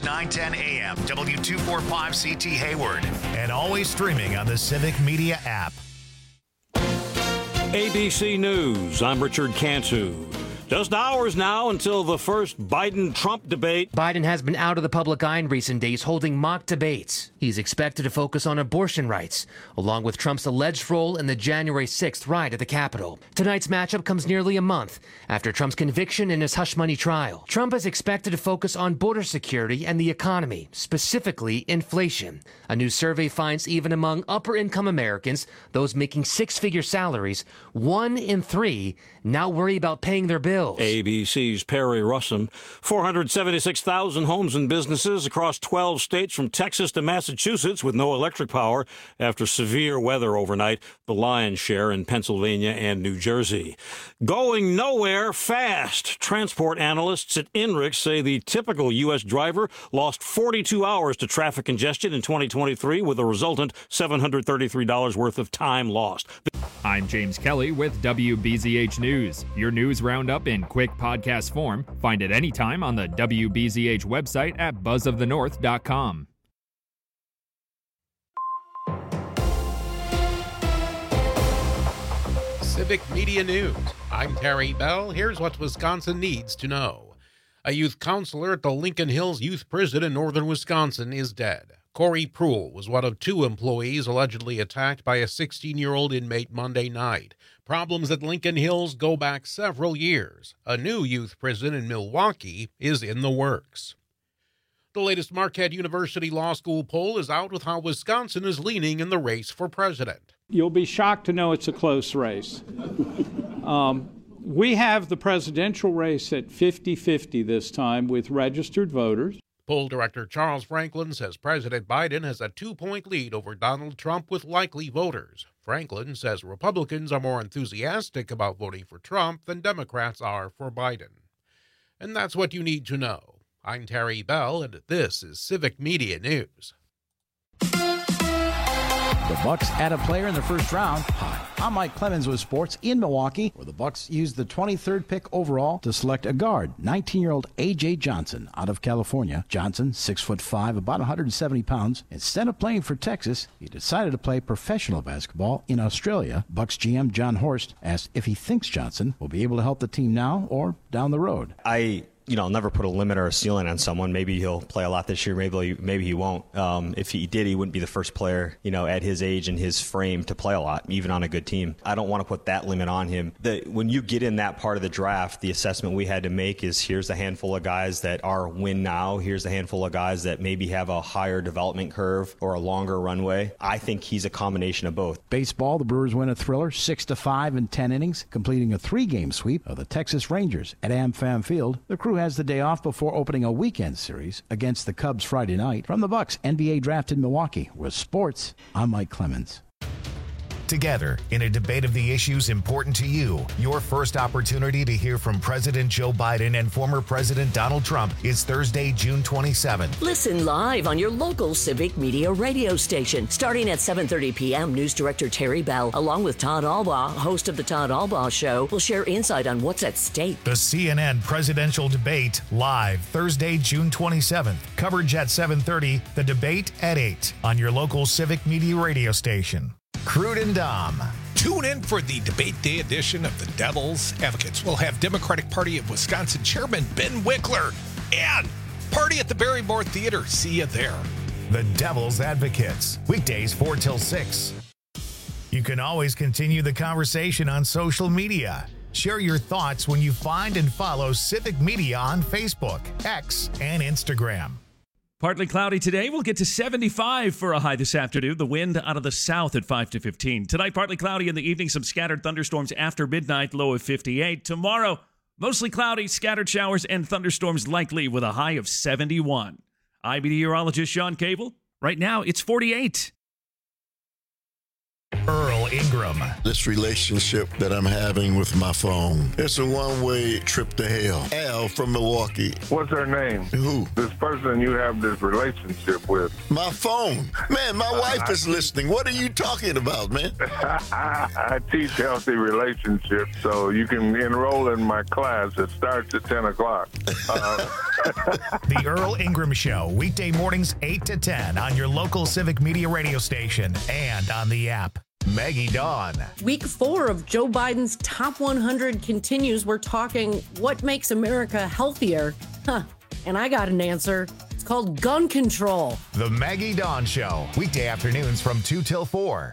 910 AM, W245CT Hayward, and always streaming on the Civic Media app. ABC News, I'm Richard Cantu. Just hours now until the first Biden-Trump debate. Biden has been out of the public eye in recent days holding mock debates. He's expected to focus on abortion rights, along with Trump's alleged role in the January 6th riot at the Capitol. Tonight's matchup comes nearly a month after Trump's conviction in his hush money trial. Trump is expected to focus on border security and the economy, specifically inflation. A new survey finds even among upper-income Americans, those making six-figure salaries, 1 in 3 now worry about paying their bills. ABC's Perry Russom. 476,000 homes and businesses across 12 states from Texas to Massachusetts with no electric power after severe weather overnight, the lion's share in Pennsylvania and New Jersey. Going nowhere fast. Transport analysts at INRIX say the typical U.S. driver lost 42 hours to traffic congestion in 2023 with a resultant $733 worth of time lost. I'm James Kelly with WBZH News. Your news roundup in quick podcast form. Find it anytime on the WBZH website at buzzofthenorth.com. Civic Media News. I'm Terry Bell. Here's what Wisconsin needs to know. A youth counselor at the Lincoln Hills Youth Prison in northern Wisconsin is dead. Corey Pruhl was one of 2 employees allegedly attacked by a 16-year-old inmate Monday night. Problems at Lincoln Hills go back several years. A new youth prison in Milwaukee is in the works. The latest Marquette University Law School poll is out with how Wisconsin is leaning in the race for president. You'll be shocked to know it's a close race. We have the presidential race at 50-50 this time with registered voters. Poll director Charles Franklin says President Biden has a 2-point lead over Donald Trump with likely voters. Franklin says Republicans are more enthusiastic about voting for Trump than Democrats are for Biden. And that's what you need to know. I'm Terry Bell, and this is Civic Media News. The Bucks add a player in the first round. Hi, I'm Mike Clemens with sports in Milwaukee, where the Bucks used the 23rd pick overall to select a guard, 19-year-old A.J. Johnson out of California. Johnson, 6'5", about 170 pounds. Instead of playing for Texas, he decided to play professional basketball in Australia. Bucks GM John Horst asked if he thinks Johnson will be able to help the team now or down the road. I'll never put a limit or a ceiling on someone. Maybe he'll play a lot this year. Maybe he won't. If he did, he wouldn't be the first player, at his age and his frame to play a lot, even on a good team. I don't want to put that limit on him. When you get in that part of the draft, the assessment we had to make is here's a handful of guys that are win now. Here's a handful of guys that maybe have a higher development curve or a longer runway. I think he's a combination of both. Baseball, the Brewers win a thriller, 6-5 in 10 innings, completing a 3-game sweep of the Texas Rangers at AmFam Field. The crew has the day off before opening a weekend series against the Cubs Friday night. From the Bucks NBA Draft in Milwaukee, with sports, I'm Mike Clemens. Together, in a debate of the issues important to you, your first opportunity to hear from President Joe Biden and former President Donald Trump is Thursday, June 27th. Listen live on your local Civic Media radio station. Starting at 7:30 p.m., News Director Terry Bell, along with Todd Albaugh, host of The Todd Albaugh Show, will share insight on what's at stake. The CNN presidential debate, live Thursday, June 27th. Coverage at 7:30, the debate at 8 on your local Civic Media radio station. Crude and Dom. Tune in for the Debate Day edition of the Devil's Advocates. We'll have Democratic Party of Wisconsin Chairman Ben Winkler and Party at the Barrymore Theater. See you there. The Devil's Advocates. Weekdays 4 till 6. You can always continue the conversation on social media. Share your thoughts when you find and follow Civic Media on Facebook, X, and Instagram. Partly cloudy today. We'll get to 75 for a high this afternoon. The wind out of the south at 5 to 15. Tonight, partly cloudy in the evening. Some scattered thunderstorms after midnight, low of 58. Tomorrow, mostly cloudy, scattered showers and thunderstorms likely with a high of 71. I'm meteorologist Sean Cable. Right now, it's 48. Earl Ingram. This relationship that I'm having with my phone, it's a one-way trip to hell. Al from Milwaukee. What's her name? Who? This person you have this relationship with. My phone. Man, my wife is listening. What are you talking about, man? I teach healthy relationships, so you can enroll in my class. It starts at 10 o'clock. The Earl Ingram Show, weekday mornings 8 to 10 on your local Civic Media radio station and on the app. Maggie Dawn. Week 4 of Joe Biden's Top 100 continues. We're talking what makes America healthier. And I got an answer. It's called gun control. The Maggie Dawn Show, weekday afternoons from 2 till 4.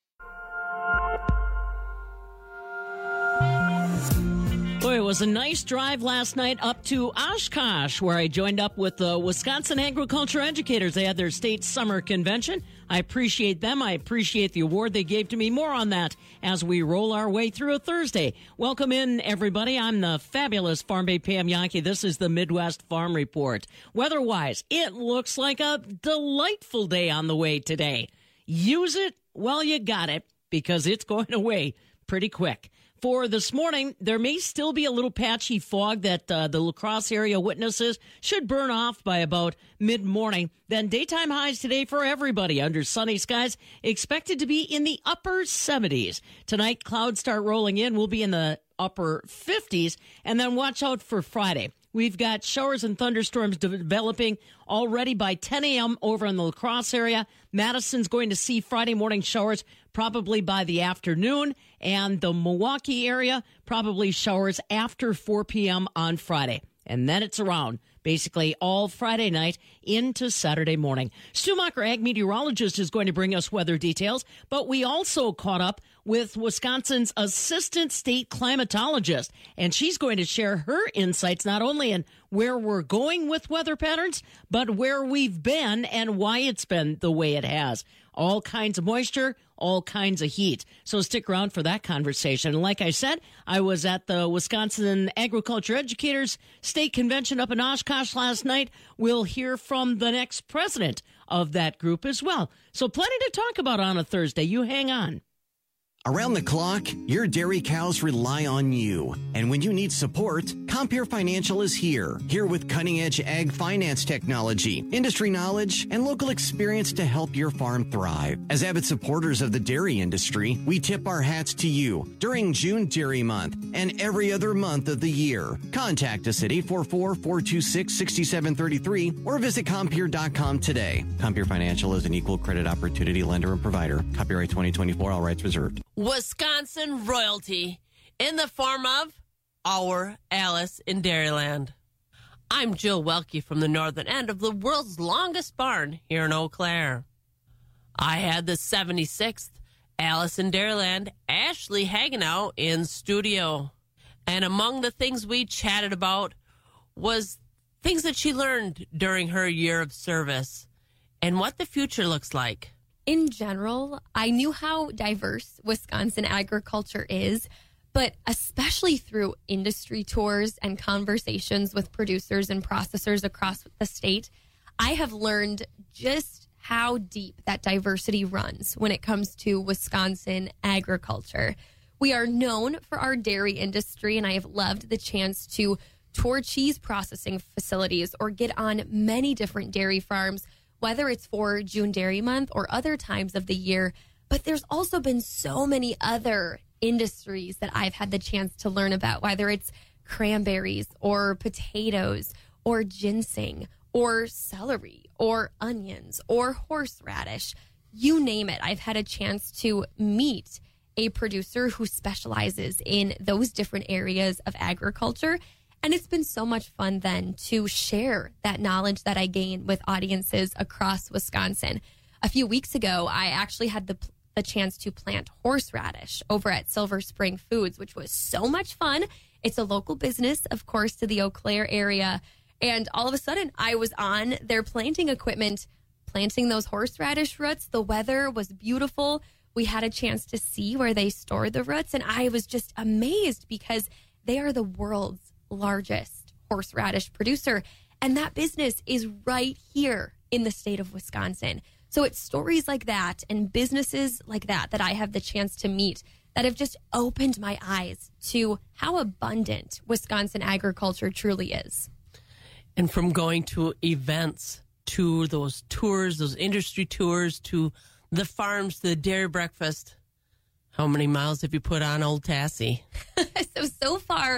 Boy, it was a nice drive last night up to Oshkosh, where I joined up with the Wisconsin agriculture educators. They had their state summer convention. I appreciate them. I appreciate the award they gave to me. More on that as we roll our way through a Thursday. Welcome in, everybody. I'm the fabulous Farm Babe Pam Yankee. This is the Midwest Farm Report. Weather-wise, it looks like a delightful day on the way today. Use it while you got it, because it's going away pretty quick. For this morning, there may still be a little patchy fog that the La Crosse area witnesses should burn off by about mid-morning. Then daytime highs today for everybody under sunny skies, expected to be in the upper 70s. Tonight, clouds start rolling in. We'll be in the upper 50s. And then watch out for Friday. We've got showers and thunderstorms developing already by 10 a.m. over in the La Crosse area. Madison's going to see Friday morning showers probably by the afternoon. And the Milwaukee area, probably showers after 4 p.m. on Friday. And then it's around basically all Friday night into Saturday morning. Stu Macher, ag meteorologist, is going to bring us weather details, but we also caught up with Wisconsin's assistant state climatologist, and she's going to share her insights not only in where we're going with weather patterns, but where we've been and why it's been the way it has. All kinds of moisture, all kinds of heat. So stick around for that conversation. Like I said, I was at the Wisconsin Agriculture Educators State Convention up in Oshkosh last night. We'll hear from the next president of that group as well. So plenty to talk about on a Thursday. You hang on. Around the clock, your dairy cows rely on you. And when you need support, Compeer Financial is here. Here with cutting-edge ag finance technology, industry knowledge, and local experience to help your farm thrive. As avid supporters of the dairy industry, we tip our hats to you during June Dairy Month and every other month of the year. Contact us at 844-426-6733 or visit Compeer.com today. Compeer Financial is an equal credit opportunity lender and provider. Copyright 2024, all rights reserved. Wisconsin royalty in the form of our Alice in Dairyland. I'm Jill Welke from the northern end of the world's longest barn here in Eau Claire. I had the 76th Alice in Dairyland, Ashley Hagenau, in studio. And among the things we chatted about was things that she learned during her year of service and what the future looks like. In general, I knew how diverse Wisconsin agriculture is, but especially through industry tours and conversations with producers and processors across the state, I have learned just how deep that diversity runs when it comes to Wisconsin agriculture. We are known for our dairy industry, and I have loved the chance to tour cheese processing facilities or get on many different dairy farms, whether it's for June Dairy Month or other times of the year. But there's also been so many other industries that I've had the chance to learn about, whether it's cranberries or potatoes or ginseng or celery or onions or horseradish. You name it. I've had a chance to meet a producer who specializes in those different areas of agriculture. And it's been so much fun then to share that knowledge that I gain with audiences across Wisconsin. A few weeks ago, I actually had the chance to plant horseradish over at Silver Spring Foods, which was so much fun. It's a local business, of course, to the Eau Claire area. And all of a sudden, I was on their planting equipment, planting those horseradish roots. The weather was beautiful. We had a chance to see where they store the roots. And I was just amazed because they are the world's largest horseradish producer. And that business is right here in the state of Wisconsin. So it's stories like that and businesses like that that I have the chance to meet that have just opened my eyes to how abundant Wisconsin agriculture truly is. And from going to events, to those tours, those industry tours, to the farms, to the dairy breakfast, how many miles have you put on Old Tassie? So far,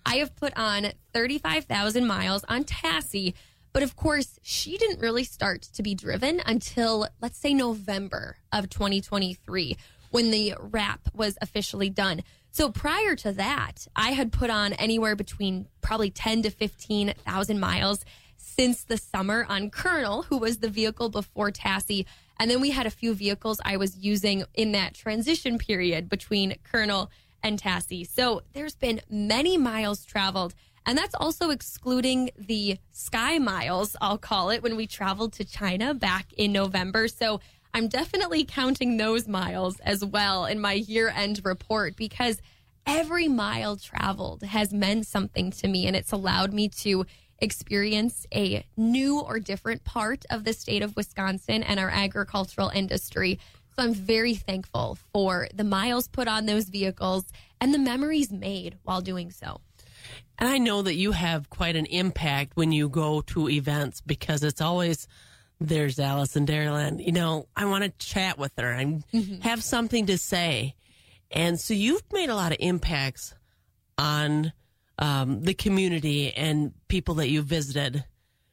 I have put on 35,000 miles on Tassie, but of course, she didn't really start to be driven until, let's say, November of 2023, when the wrap was officially done. So prior to that, I had put on anywhere between probably 10 to 15,000 miles since the summer on Colonel, who was the vehicle before Tassie. And then we had a few vehicles I was using in that transition period between Colonel and Tassie. So there's been many miles traveled. And that's also excluding the sky miles, I'll call it, when we traveled to China back in November. So I'm definitely counting those miles as well in my year-end report, because every mile traveled has meant something to me, and it's allowed me to experience a new or different part of the state of Wisconsin and our agricultural industry. So I'm very thankful for the miles put on those vehicles and the memories made while doing so. And I know that you have quite an impact when you go to events, because it's always, there's Alice in Dairyland. You know, I want to chat with her and have something to say. And so you've made a lot of impacts on the community and people that you visited.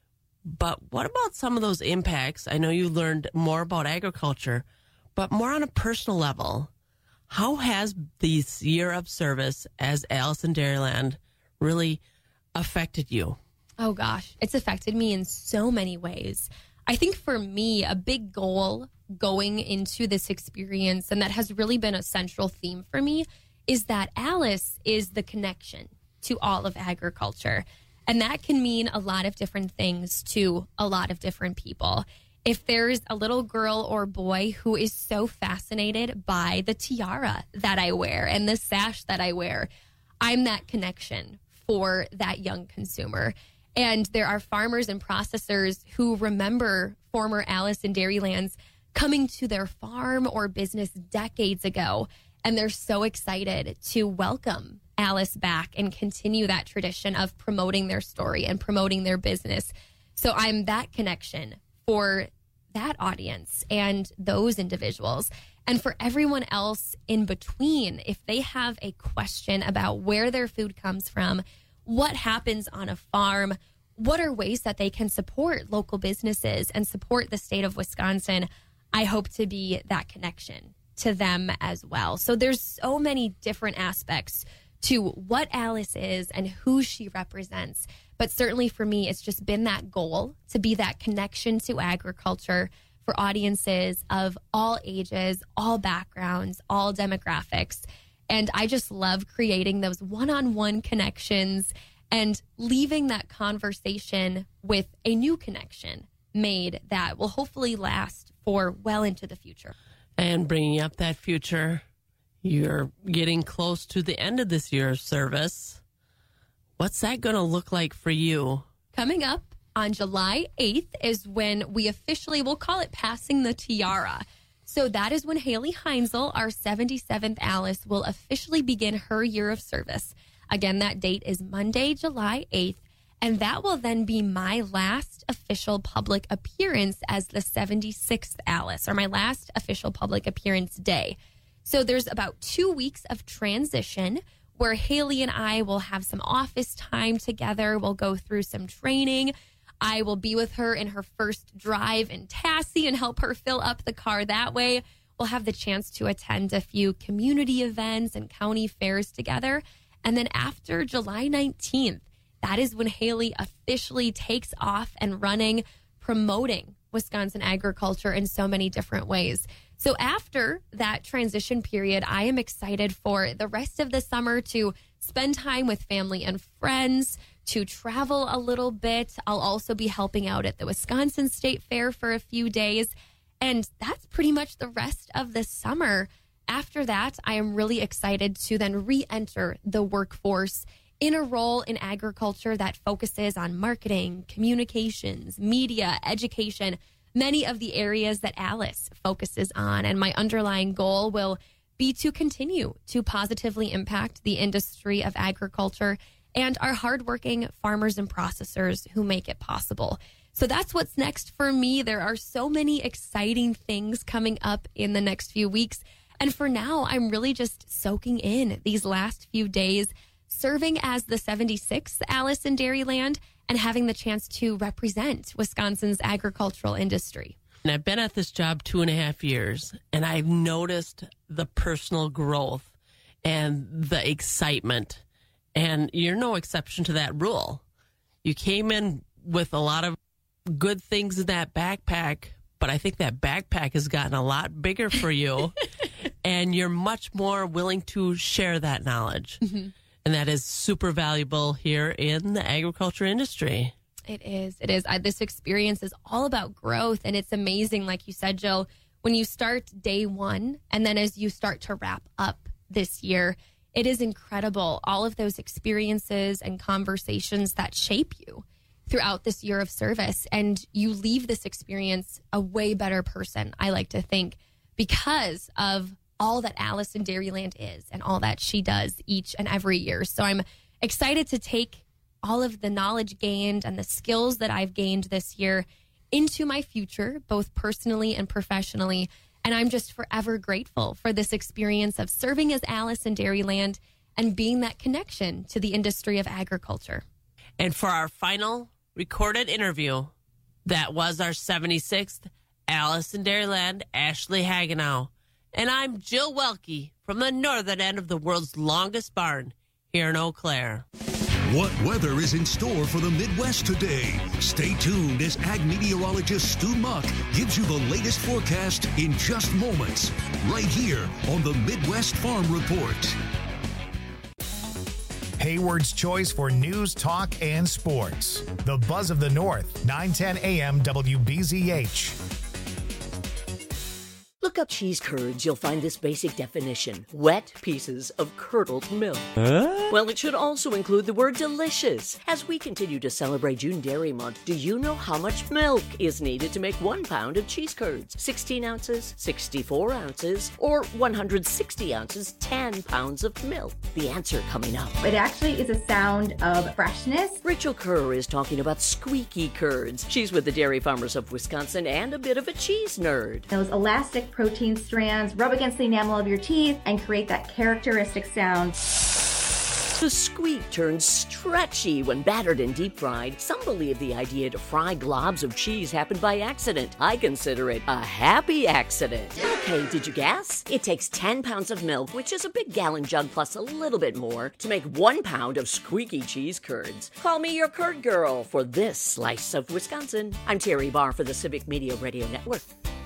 But what about some of those impacts? I know you learned more about agriculture, but more on a personal level. How has this year of service as Alice in Dairyland really affected you? Oh, gosh, it's affected me in so many ways. I think for me, a big goal going into this experience, and that has really been a central theme for me, is that Alice is the connection to all of agriculture. And that can mean a lot of different things to a lot of different people. If there's a little girl or boy who is so fascinated by the tiara that I wear and the sash that I wear, I'm that connection for that young consumer. And there are farmers and processors who remember former Alice in Dairylands coming to their farm or business decades ago, and they're so excited to welcome Alice back and continue that tradition of promoting their story and promoting their business. So I'm that connection for that audience and those individuals. And for everyone else in between, if they have a question about where their food comes from, what happens on a farm, what are ways that they can support local businesses and support the state of Wisconsin, I hope to be that connection to them as well. So there's so many different aspects to what Alice is and who she represents. But certainly for me, it's just been that goal to be that connection to agriculture for audiences of all ages, all backgrounds, all demographics. And I just love creating those one-on-one connections and leaving that conversation with a new connection made that will hopefully last for well into the future. And bringing up that future, you're getting close to the end of this year's service. What's that going to look like for you? Coming up on July 8th is when we officially, we'll call it passing the tiara. So that is when Haley Heinzel, our 77th Alice, will officially begin her year of service. Again, that date is Monday, July 8th. And that will then be my last official public appearance as the 76th Alice, or my last official public appearance day. So there's about 2 weeks of transition where Haley and I will have some office time together. We'll go through some training. I will be with her in her first drive in Tassie and help her fill up the car that way. We'll have the chance to attend a few community events and county fairs together. And then after July 19th, that is when Haley officially takes off and running, promoting Wisconsin agriculture in so many different ways. So after that transition period, I am excited for the rest of the summer to spend time with family and friends, to travel a little bit. I'll also be helping out at the Wisconsin State Fair for a few days. And that's pretty much the rest of the summer. After that, I am really excited to then re-enter the workforce in a role in agriculture that focuses on marketing, communications, media, education, many of the areas that Alice focuses on. And my underlying goal will be to continue to positively impact the industry of agriculture and our hardworking farmers and processors who make it possible. So that's what's next for me. There are so many exciting things coming up in the next few weeks. And for now, I'm really just soaking in these last few days, serving as the 76th Alice in Dairyland and having the chance to represent Wisconsin's agricultural industry. And I've been at this job 2.5 years, and I've noticed the personal growth and the excitement. And you're no exception to that rule. You came in with a lot of good things in that backpack, but I think that backpack has gotten a lot bigger for you, and you're much more willing to share that knowledge. Mm-hmm. And that is super valuable here in the agriculture industry. It is. It is. This experience is all about growth, and it's amazing, like you said, Jill, when you start day one, and then as you start to wrap up this year, it is incredible. All of those experiences and conversations that shape you throughout this year of service, and you leave this experience a way better person, I like to think, because of all that Alice in Dairyland is and all that she does each and every year. So I'm excited to take all of the knowledge gained and the skills that I've gained this year into my future, both personally and professionally. And I'm just forever grateful for this experience of serving as Alice in Dairyland and being that connection to the industry of agriculture. And for our final recorded interview, that was our 76th Alice in Dairyland, Ashley Hagenow. And I'm Jill Welke from the northern end of the world's longest barn here in Eau Claire. What weather is in store for the Midwest today? Stay tuned as ag meteorologist Stu Muck gives you the latest forecast in just moments, right here on the Midwest Farm Report. Hayward's choice for news, talk, and sports. The Buzz of the North, 910 AM WBZH. Look up cheese curds. You'll find this basic definition: wet pieces of curdled milk. Well, it should also include the word delicious. As we continue to celebrate June Dairy Month, do you know how much milk is needed to make 1 pound of cheese curds? 16 ounces, 64 ounces, or 160 ounces, 10 pounds of milk? The answer coming up. It actually is a sound of freshness. Rachel Kerr is talking about squeaky curds. She's with the Dairy Farmers of Wisconsin and a bit of a cheese nerd. Those elastic protein strands rub against the enamel of your teeth and create that characteristic sound. The squeak turns stretchy when battered and deep fried. Some believe the idea to fry globs of cheese happened by accident. I consider it a happy accident. Okay, did you guess? It takes 10 pounds of milk, which is a big gallon jug plus a little bit more, to make 1 pound of squeaky cheese curds. Call me your curd girl for this slice of Wisconsin. I'm Terry Barr for the Civic Media Radio Network.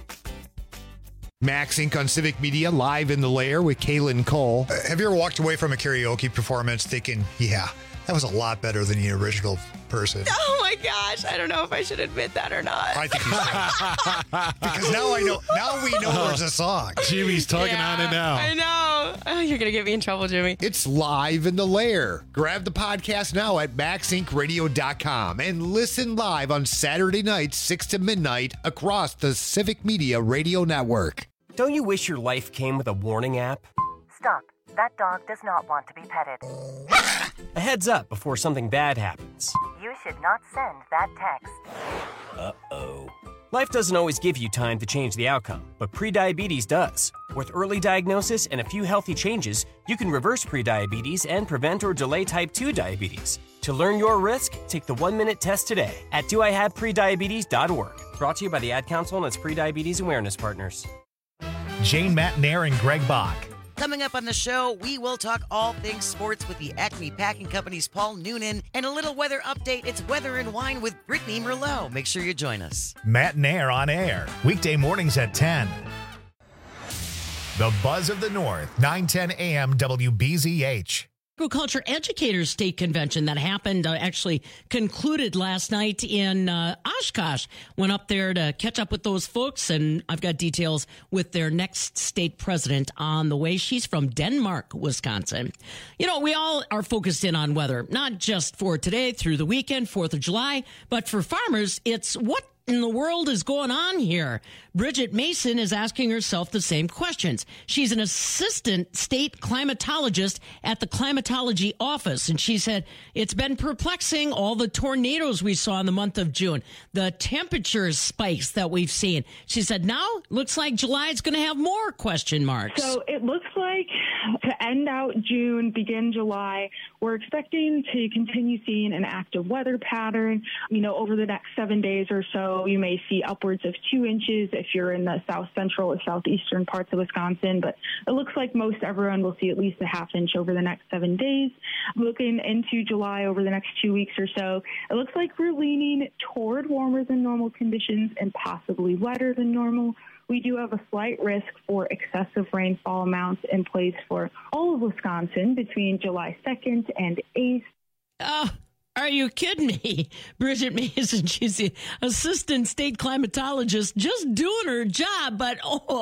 Max Inc. on Civic Media, live in the lair with Kaylin Cole. Have you ever walked away from a karaoke performance thinking, yeah, that was a lot better than the original person? Oh my gosh, I don't know if I should admit that or not. I think you should. Because now we know there's a song. Jimmy's tugging on it now. I know. Oh, you're going to get me in trouble, Jimmy. It's live in the lair. Grab the podcast now at maxincradio.com and listen live on Saturday nights, 6 to midnight, across the Civic Media Radio Network. Don't you wish your life came with a warning app? Stop. That dog does not want to be petted. A heads up before something bad happens. You should not send that text. Uh-oh. Life doesn't always give you time to change the outcome, but prediabetes does. With early diagnosis and a few healthy changes, you can reverse prediabetes and prevent or delay type 2 diabetes. To learn your risk, take the 1-minute test today at doihaveprediabetes.org. Brought to you by the Ad Council and its prediabetes awareness partners. Jane Matnair and Greg Bach. Coming up on the show, we will talk all things sports with the Acme Packing Company's Paul Noonan, and a little weather update. It's Weather and Wine with Brittany Merlot. Make sure you join us. Matnair on air, weekday mornings at 10. The Buzz of the North, 910 AM WBZH. Agriculture Educators State Convention that happened, actually concluded last night in Oshkosh. Went up there to catch up with those folks, and I've got details with their next state president on the way. She's from Denmark, Wisconsin. You know, we all are focused in on weather, not just for today through the weekend, 4th of July, but for farmers, it's what in the world is going on here? Bridget Mason is asking herself the same questions. She's an assistant state climatologist at the climatology office, and she said it's been perplexing, all the tornadoes we saw in the month of June, the temperature spikes that we've seen. She said now looks like July is going to have more question marks. So it looks like to end out June, begin July, we're expecting to continue seeing an active weather pattern. Over the next 7 days or so, you may see upwards of 2 inches if you're in the south central or southeastern parts of Wisconsin. But it looks like most everyone will see at least a half inch over the next 7 days. Looking into July over the next 2 weeks or so, it looks like we're leaning toward warmer than normal conditions and possibly wetter than normal. We do have a slight risk for excessive rainfall amounts in place for all of Wisconsin between July 2nd and 8th. Oh, are you kidding me? Bridget Mason, she's the assistant state climatologist, just doing her job. But,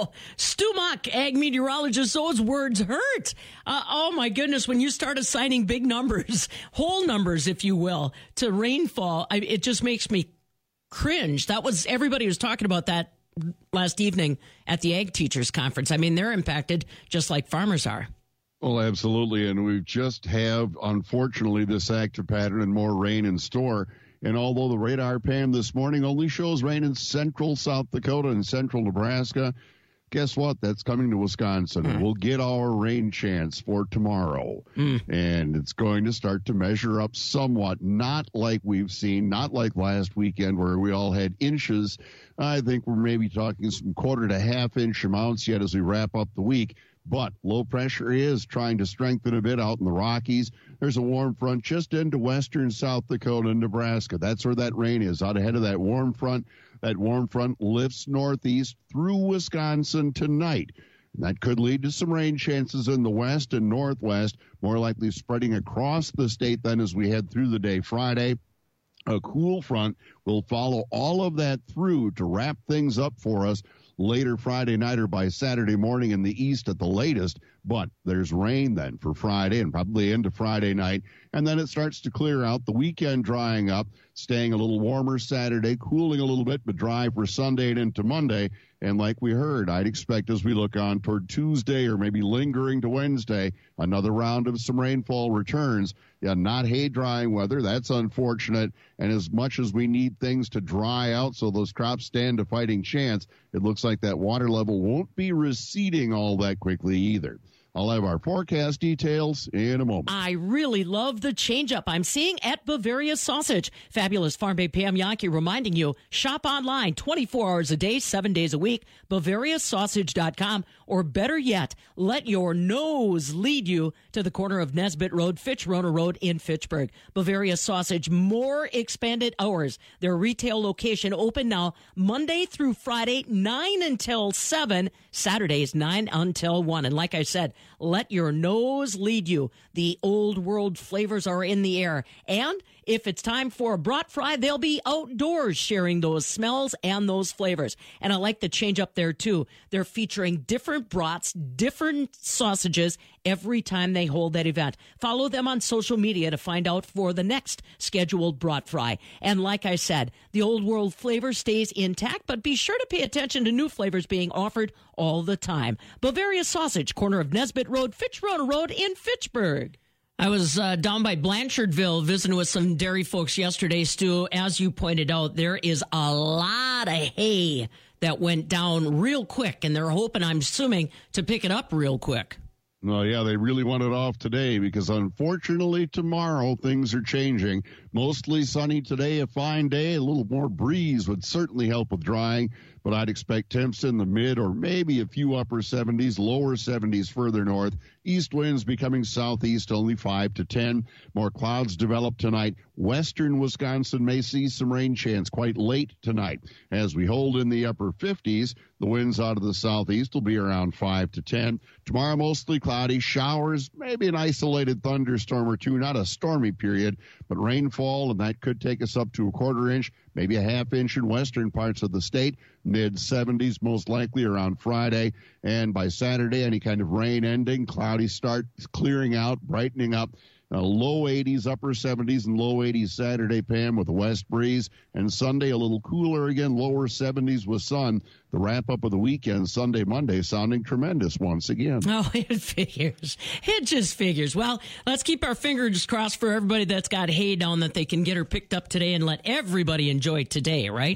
Stu Muck, ag meteorologist, those words hurt. Oh, my goodness, when you start assigning big numbers, whole numbers, if you will, to rainfall, it just makes me cringe. Everybody was talking about that last evening at the Ag Teachers Conference. I mean, they're impacted just like farmers are. Well, absolutely. And we just have, unfortunately, this active pattern and more rain in store. And although the radar pan this morning only shows rain in central South Dakota and central Nebraska, guess what? That's coming to Wisconsin. We'll get our rain chance for tomorrow. And it's going to start to measure up somewhat, not like we've seen, not like last weekend where we all had inches. I think we're maybe talking some quarter to half inch amounts yet as we wrap up the week. But low pressure is trying to strengthen a bit out in the Rockies. There's a warm front just into western South Dakota and Nebraska. That's where that rain is, out ahead of that warm front. That warm front lifts northeast through Wisconsin tonight. And that could lead to some rain chances in the west and northwest, more likely spreading across the state then as we head through the day Friday. A cool front will follow all of that through to wrap things up for us later Friday night or by Saturday morning in the east at the latest. But there's rain then for Friday and probably into Friday night. And then it starts to clear out. The weekend drying up, staying a little warmer Saturday, cooling a little bit, but dry for Sunday and into Monday. And like we heard, I'd expect as we look on toward Tuesday or maybe lingering to Wednesday, another round of some rainfall returns. Yeah, not hay drying weather. That's unfortunate. And as much as we need things to dry out so those crops stand a fighting chance, it looks like that water level won't be receding all that quickly either. I'll have our forecast details in a moment. I really love the changeup I'm seeing at Bavaria Sausage. Fabulous Farm Babe Pam Yankee reminding you, shop online 24 hours a day, 7 days a week, BavariaSausage.com, or better yet, let your nose lead you to the corner of Nesbitt Road, Fitch-Rona Road in Fitchburg. Bavaria Sausage, more expanded hours. Their retail location open now Monday through Friday, 9 until 7, Saturdays 9 until 1. And like I said, let your nose lead you. The old world flavors are in the air. And if it's time for a brat fry, they'll be outdoors sharing those smells and those flavors. And I like the change up there, too. They're featuring different brats, different sausages every time they hold that event. Follow them on social media to find out for the next scheduled brat fry. And like I said, the old world flavor stays intact, but be sure to pay attention to new flavors being offered all the time. Bavaria Sausage, corner of Nesbitt Road, Fitch-Rona Road in Fitchburg. I was down by Blanchardville visiting with some dairy folks yesterday, Stu. As you pointed out, there is a lot of hay that went down real quick, and they're hoping, I'm assuming, to pick it up real quick. Well, yeah, they really want it off today because, unfortunately, tomorrow things are changing. Mostly sunny today, a fine day. A little more breeze would certainly help with drying, but I'd expect temps in the mid or maybe a few upper 70s, lower 70s further north. East winds becoming southeast, only 5 to 10. More clouds develop tonight. Western Wisconsin may see some rain chance quite late tonight. As we hold in the upper 50s, the winds out of the southeast will be around 5 to 10. Tomorrow, mostly cloudy, showers, maybe an isolated thunderstorm or two, not a stormy period, but rainfall, and that could take us up to a quarter inch, maybe a half inch in western parts of the state. Mid-70s, most likely around Friday. And by Saturday, any kind of rain ending, cloudy start, clearing out, brightening up. Low 80s, upper 70s, and low 80s Saturday, Pam, with a west breeze. And Sunday, a little cooler again, lower 70s with sun. The wrap-up of the weekend, Sunday, Monday, sounding tremendous once again. Oh, it figures. It just figures. Well, let's keep our fingers crossed for everybody that's got hay down that they can get her picked up today and let everybody enjoy today, right?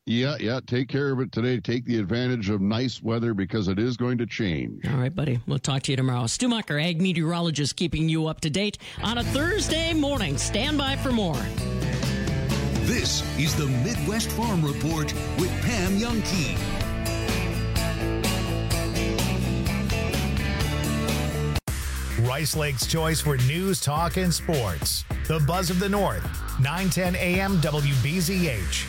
Yeah. Take care of it today. Take the advantage of nice weather because it is going to change. All right, buddy. We'll talk to you tomorrow. Stu Mucker, ag meteorologist, keeping you up to date on a Thursday morning. Stand by for more. This is the Midwest Farm Report with Pam Youngkey. Rice Lake's choice for news, talk, and sports. The Buzz of the North, 9:10 a.m. WBZH.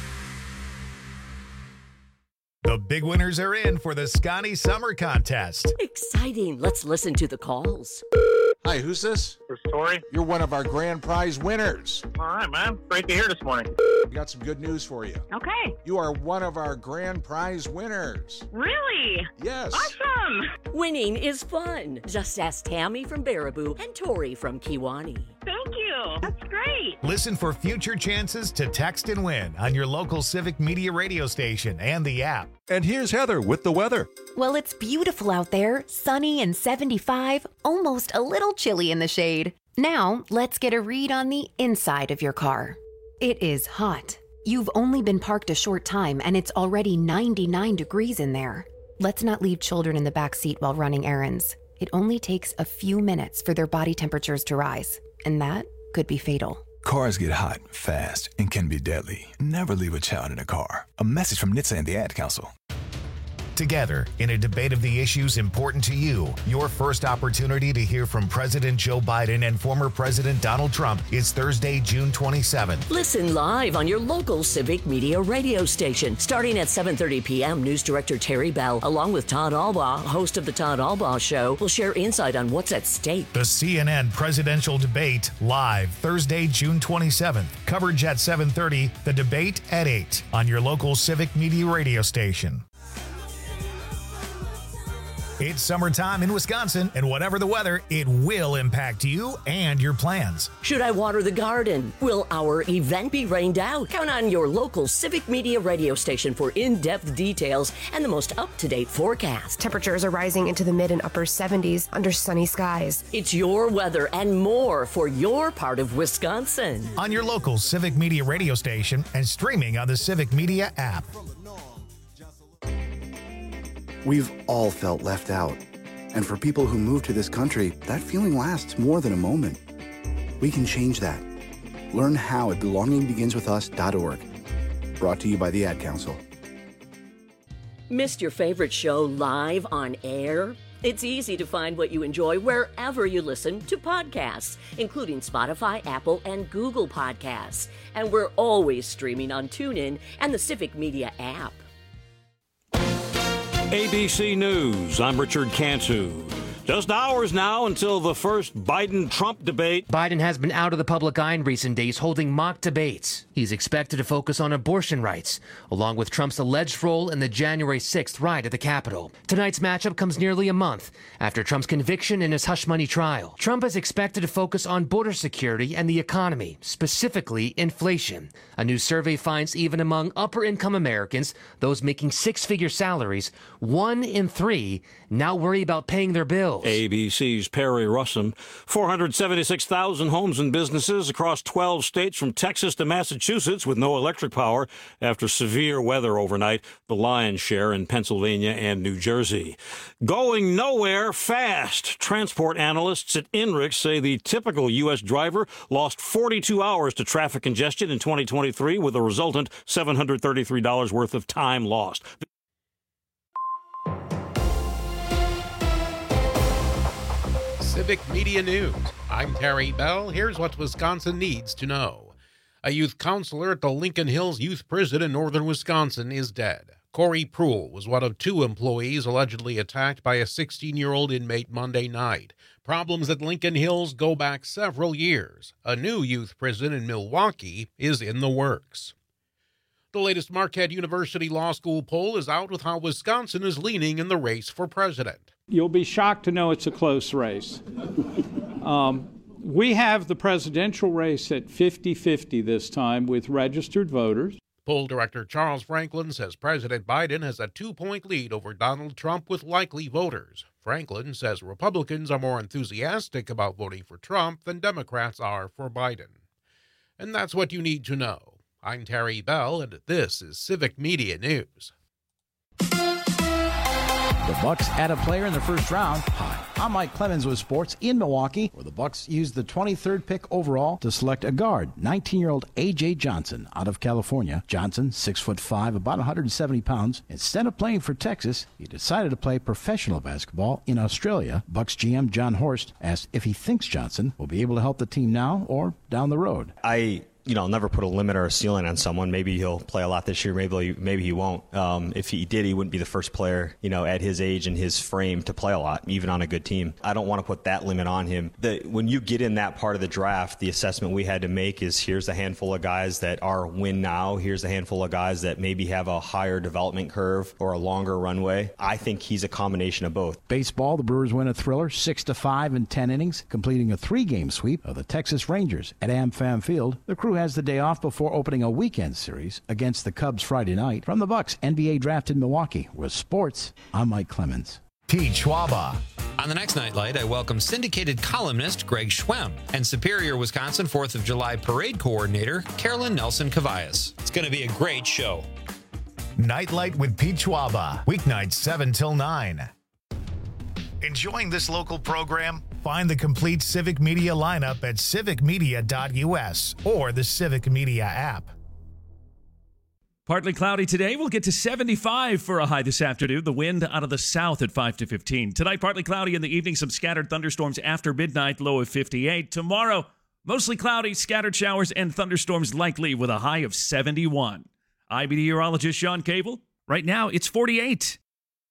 The big winners are in for the Scotty Summer Contest. Exciting. Let's listen to the calls. Hi, who's this? This is Tori. You're one of our grand prize winners. All right, man. Great to hear this morning. We got some good news for you. Okay. You are one of our grand prize winners. Really? Yes. Awesome. Winning is fun. Just ask Tammy from Baraboo and Tori from Kiwani. Thank you. That's great. Listen for future chances to text and win on your local Civic Media radio station and the app. And here's Heather with the weather. Well, it's beautiful out there, sunny and 75, almost a little chilly in the shade. Now, let's get a read on the inside of your car. It is hot. You've only been parked a short time and it's already 99 degrees in there. Let's not leave children in the back seat while running errands. It only takes a few minutes for their body temperatures to rise, and that could be fatal. Cars get hot, fast, and can be deadly. Never leave a child in a car. A message from NHTSA and the Ad Council. Together, in a debate of the issues important to you, your first opportunity to hear from President Joe Biden and former President Donald Trump is Thursday, June 27th. Listen live on your local Civic Media radio station. Starting at 7:30 p.m., News Director Terry Bell, along with Todd Albaugh, host of The Todd Albaugh Show, will share insight on what's at stake. The CNN presidential debate, live Thursday, June 27th. Coverage at 7:30, the debate at 8 on your local Civic Media radio station. It's summertime in Wisconsin, and whatever the weather, it will impact you and your plans. Should I water the garden? Will our event be rained out? Count on your local Civic Media radio station for in-depth details and the most up-to-date forecast. Temperatures are rising into the mid and upper 70s under sunny skies. It's your weather and more for your part of Wisconsin. On your local Civic Media radio station and streaming on the Civic Media app. We've all felt left out. And for people who move to this country, that feeling lasts more than a moment. We can change that. Learn how at belongingbeginswithus.org. Brought to you by the Ad Council. Missed your favorite show live on air? It's easy to find what you enjoy wherever you listen to podcasts, including Spotify, Apple, and Google Podcasts. And we're always streaming on TuneIn and the Civic Media app. ABC News, I'm Richard Cantu. Just hours now until the first Biden-Trump debate. Biden has been out of the public eye in recent days holding mock debates. He's expected to focus on abortion rights, along with Trump's alleged role in the January 6th riot at the Capitol. Tonight's matchup comes nearly a month after Trump's conviction in his hush money trial. Trump is expected to focus on border security and the economy, specifically inflation. A new survey finds even among upper-income Americans, those making six-figure salaries, 1 in 3 now worry about paying their bills. ABC's Perry Russum. 476,000 homes and businesses across 12 states from Texas to Massachusetts with no electric power after severe weather overnight, the lion's share in Pennsylvania and New Jersey. Going nowhere fast. Transport analysts at INRIX say the typical U.S. driver lost 42 hours to traffic congestion in 2023 with a resultant $733 worth of time lost. Civic Media News. I'm Terry Bell. Here's what Wisconsin needs to know. A youth counselor at the Lincoln Hills Youth Prison in northern Wisconsin is dead. Corey Pruhl was one of 2 employees allegedly attacked by a 16-year-old inmate Monday night. Problems at Lincoln Hills go back several years. A new youth prison in Milwaukee is in the works. The latest Marquette University Law School poll is out with how Wisconsin is leaning in the race for president. You'll be shocked to know it's a close race. We have the presidential race at 50-50 this time with registered voters. Poll director Charles Franklin says President Biden has a 2-point lead over Donald Trump with likely voters. Franklin says Republicans are more enthusiastic about voting for Trump than Democrats are for Biden. And that's what you need to know. I'm Terry Bell, and this is Civic Media News. The Bucks add a player in the first round. Hi, I'm Mike Clemens with sports in Milwaukee, where the Bucks used the 23rd pick overall to select a guard, 19-year-old A.J. Johnson out of California. Johnson, 6'5", about 170 pounds. Instead of playing for Texas, he decided to play professional basketball in Australia. Bucks GM John Horst asked if he thinks Johnson will be able to help the team now or down the road. I'll never put a limit or a ceiling on someone. Maybe he'll play a lot this year. Maybe he won't. If he did, he wouldn't be the first player, at his age and his frame to play a lot, even on a good team. I don't want to put that limit on him. When you get in that part of the draft, the assessment we had to make is here's a handful of guys that are win now. Here's a handful of guys that maybe have a higher development curve or a longer runway. I think he's a combination of both. Baseball, the Brewers win a thriller, 6-5 in 10 innings, completing a 3-game sweep of the Texas Rangers at AmFam Field. The crew has the day off before opening a weekend series against the Cubs Friday night. From the Bucks, NBA Draft in Milwaukee. With sports, I'm Mike Clemens. Pete Schwaba. On the next Nightlight, I welcome syndicated columnist Greg Schwemm and Superior, Wisconsin 4th of July Parade Coordinator Carolyn Nelson Cavaias. It's going to be a great show. Nightlight with Pete Schwaba. Weeknights 7 till 9. Enjoying this local program? Find the complete Civic Media lineup at civicmedia.us or the Civic Media app. Partly cloudy today. We'll get to 75 for a high this afternoon. The wind out of the south at 5 to 15. Tonight, partly cloudy in the evening. Some scattered thunderstorms after midnight, low of 58. Tomorrow, mostly cloudy, scattered showers and thunderstorms likely with a high of 71. I'm meteorologist Sean Cable. Right now, it's 48.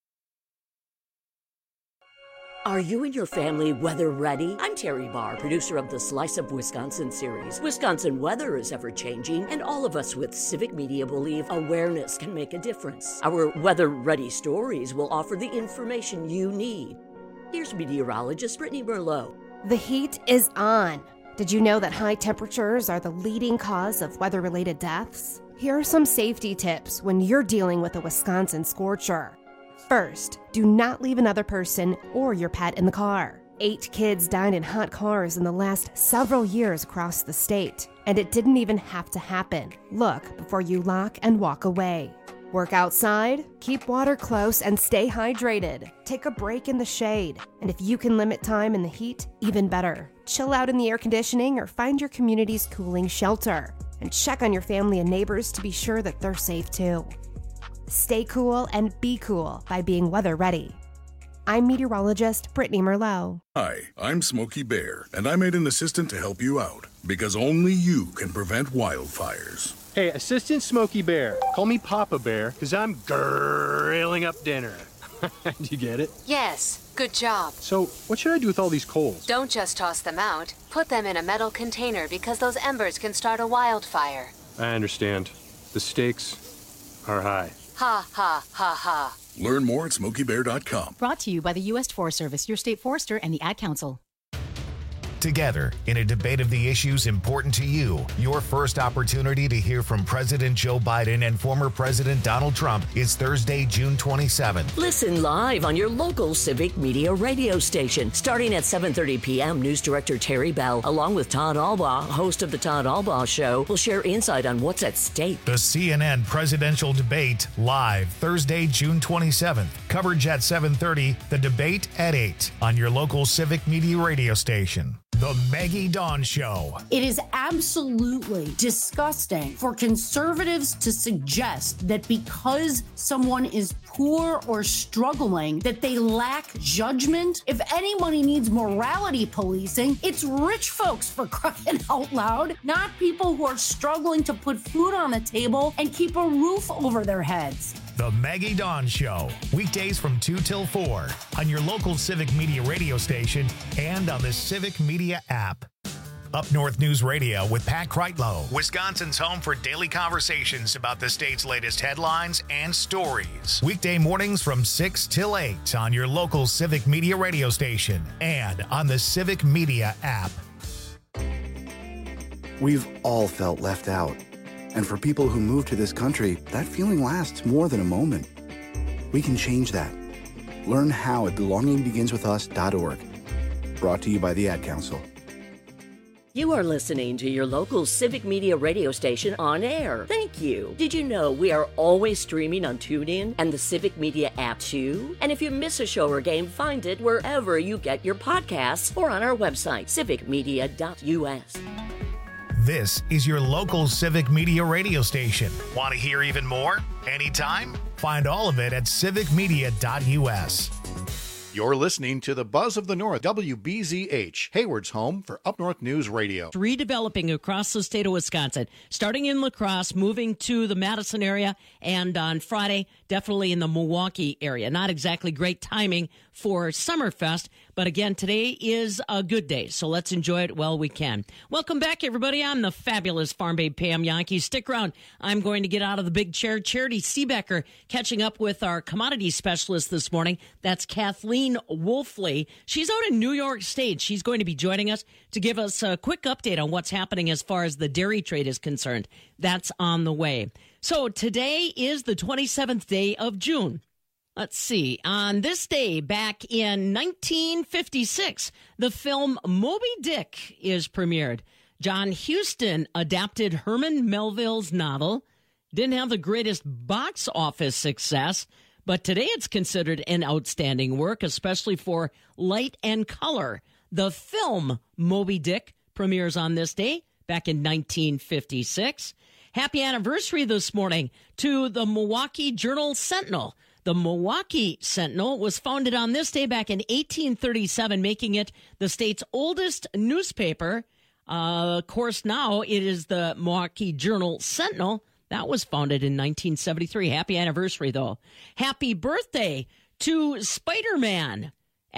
Are you and your family weather ready? I'm Terry Barr, producer of the Slice of Wisconsin series. Wisconsin weather is ever-changing, and all of us with Civic Media believe awareness can make a difference. Our weather-ready stories will offer the information you need. Here's meteorologist Brittany Merlot. The heat is on. Did you know that high temperatures are the leading cause of weather-related deaths? Here are some safety tips when you're dealing with a Wisconsin scorcher. First, do not leave another person or your pet in the car. 8 kids died in hot cars in the last several years across the state, and it didn't even have to happen. Look before you lock and walk away. Work outside, keep water close, and stay hydrated. Take a break in the shade, and if you can limit time in the heat, even better. Chill out in the air conditioning or find your community's cooling shelter, and check on your family and neighbors to be sure that they're safe too. Stay cool and be cool by being weather ready. I'm meteorologist Brittany Merlot. Hi, I'm Smokey Bear, and I made an assistant to help you out, because only you can prevent wildfires. Hey, Assistant Smokey Bear, call me Papa Bear, because I'm grilling up dinner. Do you get it? Yes, good job. So, what should I do with all these coals? Don't just toss them out. Put them in a metal container because those embers can start a wildfire. I understand. The stakes are high. Ha, ha, ha, ha. Learn more at SmokeyBear.com. Brought to you by the U.S. Forest Service, your state forester, and the Ad Council. Together, in a debate of the issues important to you, your first opportunity to hear from President Joe Biden and former President Donald Trump is Thursday, June 27th. Listen live on your local Civic Media radio station. Starting at 7:30 p.m., News Director Terry Bell, along with Todd Albaugh, host of The Todd Albaugh Show, will share insight on what's at stake. The CNN presidential debate, live Thursday, June 27th. Coverage at 7:30, the debate at 8 on your local Civic Media radio station. The Maggie Dawn Show. It is absolutely disgusting for conservatives to suggest that because someone is poor or struggling, that they lack judgment. If anybody needs morality policing, it's rich folks, for crying out loud, not people who are struggling to put food on the table and keep a roof over their heads. The Maggie Dawn Show, weekdays from 2 till 4 on your local Civic Media radio station and on the Civic Media app. Up North News Radio with Pat Kreitlow, Wisconsin's home for daily conversations about the state's latest headlines and stories. Weekday mornings from 6 till 8 on your local Civic Media radio station and on the Civic Media app. We've all felt left out. And for people who move to this country, that feeling lasts more than a moment. We can change that. Learn how at belongingbeginswithus.org. Brought to you by the Ad Council. You are listening to your local Civic Media radio station on air. Thank you. Did you know we are always streaming on TuneIn and the Civic Media app too? And if you miss a show or game, find it wherever you get your podcasts or on our website, civicmedia.us. This is your local Civic Media radio station. Want to hear even more? Anytime? Find all of it at civicmedia.us. You're listening to the Buzz of the North, WBZH, Hayward's home for Up North News Radio. Redeveloping across the state of Wisconsin, starting in La Crosse, moving to the Madison area, and on Friday, definitely in the Milwaukee area. Not exactly great timing for Summerfest, but again, today is a good day, so let's enjoy it while we can. Welcome back, everybody. I'm the fabulous Farm Babe Pam Yankee. Stick around. I'm going to get out of the big chair. Charity Seebecker catching up with our commodity specialist this morning. That's Kathleen Wolfley. She's out in New York State. She's going to be joining us to give us a quick update on what's happening as far as the dairy trade is concerned. That's on the way. So today is the 27th day of June. Let's see. On this day, back in 1956, the film Moby Dick is premiered. John Huston adapted Herman Melville's novel. Didn't have the greatest box office success, but today it's considered an outstanding work, especially for light and color. The film Moby Dick premieres on this day, back in 1956. Happy anniversary this morning to the Milwaukee Journal-Sentinel. The Milwaukee Sentinel was founded on this day back in 1837, making it the state's oldest newspaper. Of course, now it is the Milwaukee Journal-Sentinel. That was founded in 1973. Happy anniversary, though. Happy birthday to Spider-Man,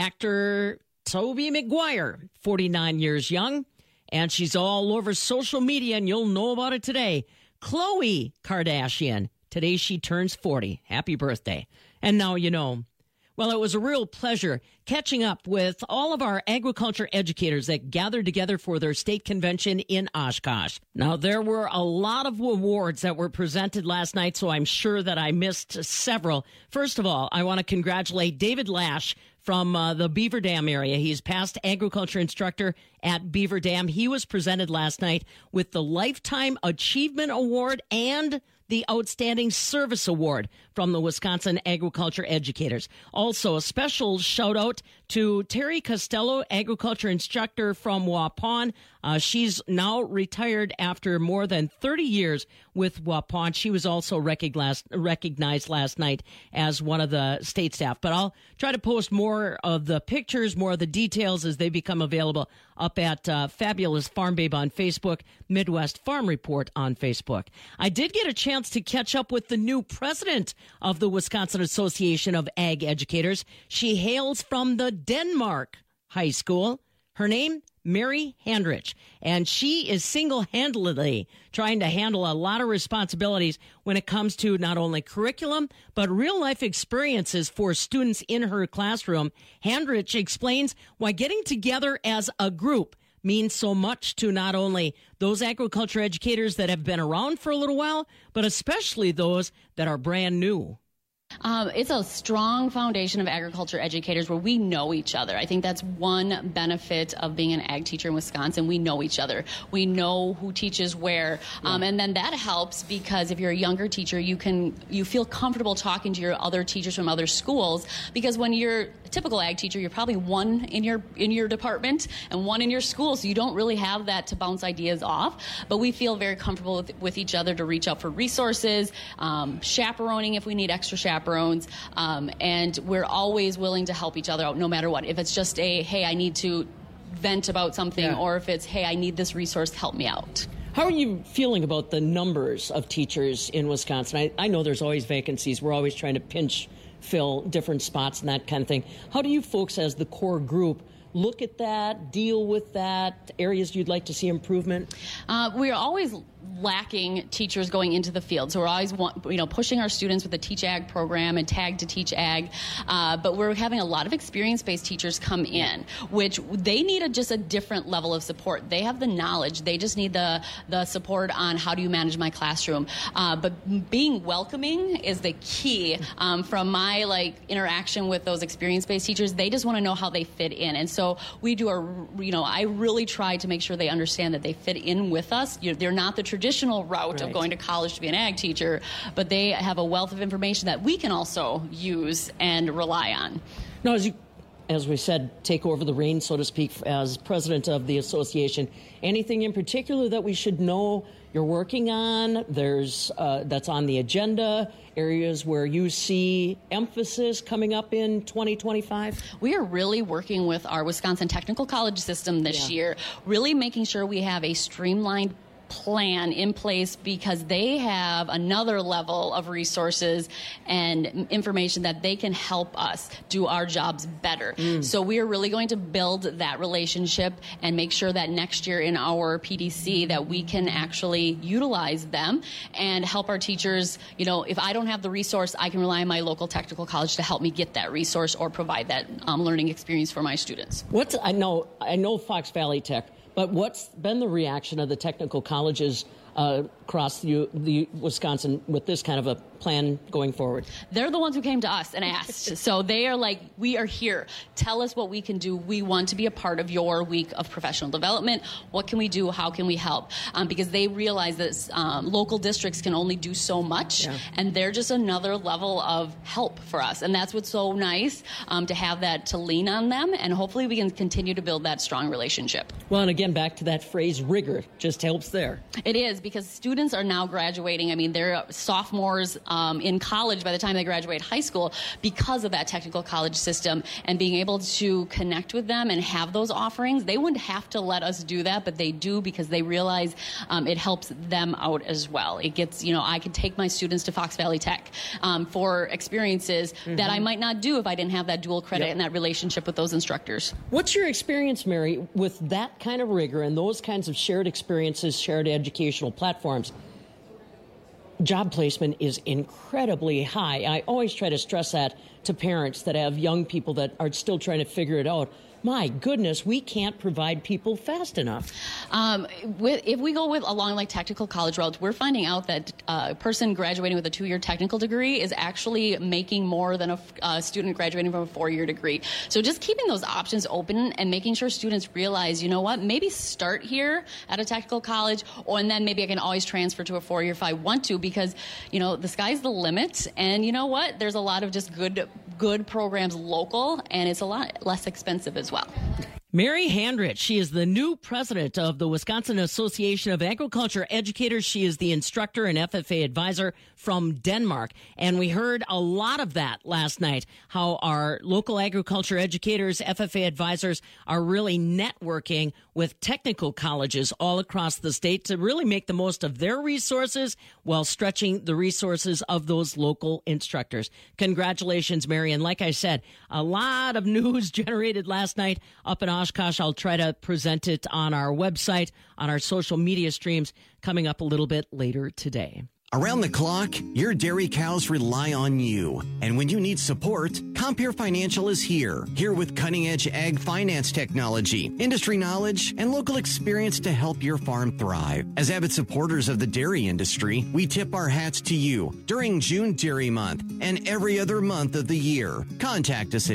actor Tobey Maguire, 49 years young. And she's all over social media, and you'll know about it today. Khloe Kardashian. Today she turns 40. Happy birthday. And now you know. Well, it was a real pleasure catching up with all of our agriculture educators that gathered together for their state convention in Oshkosh. Now, there were a lot of awards that were presented last night, so I'm sure that I missed several. First of all, I want to congratulate David Lash from the Beaver Dam area. He's past agriculture instructor at Beaver Dam. He was presented last night with the Lifetime Achievement Award and the Outstanding Service Award from the Wisconsin Agriculture Educators. Also, a special shout out to Terry Costello, agriculture instructor from Waupun. She's now retired after more than 30 years with Waupun. She was also recognized last night as one of the state staff. But I'll try to post more of the pictures, more of the details as they become available up at Fabulous Farm Babe on Facebook, Midwest Farm Report on Facebook. I did get a chance to catch up with the new president of the Wisconsin Association of Ag Educators. She hails from the Denmark High School. Her name, Mary Handrich, and she is single-handedly trying to handle a lot of responsibilities when it comes to not only curriculum, but real-life experiences for students in her classroom. Handrich explains why getting together as a group means so much to not only those agriculture educators that have been around for a little while, but especially those that are brand new. It's a strong foundation of agriculture educators where we know each other. I think that's one benefit of being an ag teacher in Wisconsin. We know each other. We know who teaches where. And then that helps because if you're a younger teacher, you feel comfortable talking to your other teachers from other schools, because when you're a typical ag teacher, you're probably one in your department and one in your school, so you don't really have that to bounce ideas off. But we feel very comfortable with each other to reach out for resources, chaperoning if we need extra chaperones, and we're always willing to help each other out no matter what. If it's just hey, I need to vent about something, or if it's, hey, I need this resource, help me out. How are you feeling about the numbers of teachers in Wisconsin? I know there's always vacancies. We're always trying to pinch fill different spots and that kind of thing. How do you folks as the core group look at that, deal with that, areas you'd like to see improvement? We are always lacking teachers going into the field. So we're always pushing our students with the Teach Ag program and Tag to Teach Ag. But we're having a lot of experience-based teachers come in, which they need just a different level of support. They have the knowledge. They just need the support on how do you manage my classroom. But being welcoming is the key. From my interaction with those experience-based teachers, they just want to know how they fit in. And so we do I really try to make sure they understand that they fit in with us. They're not the traditional route of going to college to be an ag teacher, but they have a wealth of information that we can also use and rely on. Now, as we said, take over the reins, so to speak, as president of the association, anything in particular that we should know you're working on, that's on the agenda, areas where you see emphasis coming up in 2025? We are really working with our Wisconsin Technical College system this year, really making sure we have a streamlined plan in place, because they have another level of resources and information that they can help us do our jobs better. So we are really going to build that relationship and make sure that next year in our PDC that we can actually utilize them and help our teachers. If I don't have the resource, I can rely on my local technical college to help me get that resource or provide that learning experience for my students. I know Fox Valley Tech, but what's been the reaction of the technical colleges across the Wisconsin with this kind of a plan going forward? They're the ones who came to us and asked. So they are like, we are here. Tell us what we can do. We want to be a part of your week of professional development. What can we do? How can we help? Because they realize that local districts can only do so much, and they're just another level of help for us. And that's what's so nice, to have that to lean on them, and hopefully we can continue to build that strong relationship. Well, and again, back to that phrase, rigor just helps there. It is, because students are now graduating. I mean, they're sophomores in college by the time they graduate high school because of that technical college system, and being able to connect with them and have those offerings. They wouldn't have to let us do that, but they do, because they realize it helps them out as well. It gets, I can take my students to Fox Valley Tech for experiences that I might not do if I didn't have that dual credit and that relationship with those instructors. What's your experience, Mary, with that kind of rigor and those kinds of shared experiences, shared educational platforms? Job placement is incredibly high. I always try to stress that to parents that have young people that are still trying to figure it out. My goodness, we can't provide people fast enough. If we go along like technical college routes, we're finding out that a person graduating with a 2-year technical degree is actually making more than a student graduating from a 4-year degree. So just keeping those options open and making sure students realize, maybe start here at a technical college, and then maybe I can always transfer to a 4-year if I want to, because, the sky's the limit. And you know what? There's a lot of just good programs local, and it's a lot less expensive as well. Mary Handrich, she is the new president of the Wisconsin Association of Agriculture Educators. She is the instructor and FFA advisor from Denmark. And we heard a lot of that last night, how our local agriculture educators, FFA advisors, are really networking with technical colleges all across the state to really make the most of their resources while stretching the resources of those local instructors. Congratulations, Mary. And like I said, a lot of news generated last night up in Oshkosh. I'll try to present it on our website, on our social media streams, coming up a little bit later today. Around the clock, your dairy cows rely on you. And when you need support, Compeer Financial is here with cutting-edge ag finance technology, industry knowledge, and local experience to help your farm thrive. As avid supporters of the dairy industry, we tip our hats to you during June Dairy Month and every other month of the year. Contact us at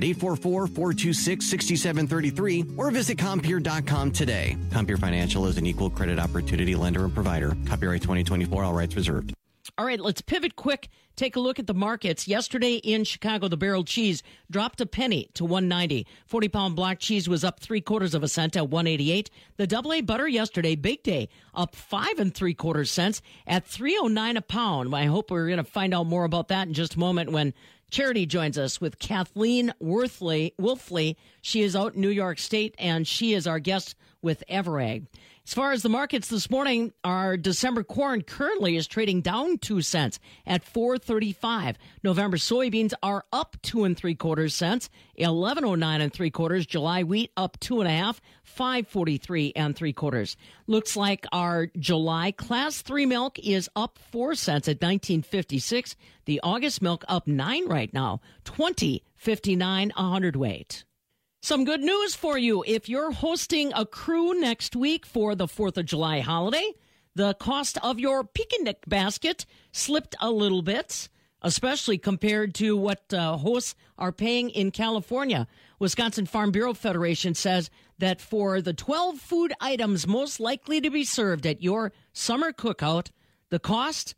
844-426-6733 or visit Compeer.com today. Compeer Financial is an equal credit opportunity lender and provider. Copyright 2024, all rights reserved. All right, let's pivot quick. Take a look at the markets. Yesterday in Chicago, the barrel cheese dropped a penny to $1.90. 40-pound block cheese was up 0.75 cents at $1.88. The AA butter yesterday, big day, up 5 3/4 cents at $3.09 a pound. I hope we're going to find out more about that in just a moment when Charity joins us with Kathleen Wolfley. She is out in New York State, and she is our guest with Everag. As far as the markets this morning, our December corn currently is trading down 2 cents at $4.35. November soybeans are up 2 3/4 cents, $11.09 3/4. July wheat up 2.5, $5.43 3/4. Looks like our July Class 3 milk is up 4 cents at $19.56. The August milk up 9 right now, $20.59 a hundredweight. Some good news for you. If you're hosting a crew next week for the 4th of July holiday, the cost of your picnic basket slipped a little bit, especially compared to what hosts are paying in California. Wisconsin Farm Bureau Federation says that for the 12 food items most likely to be served at your summer cookout, the cost,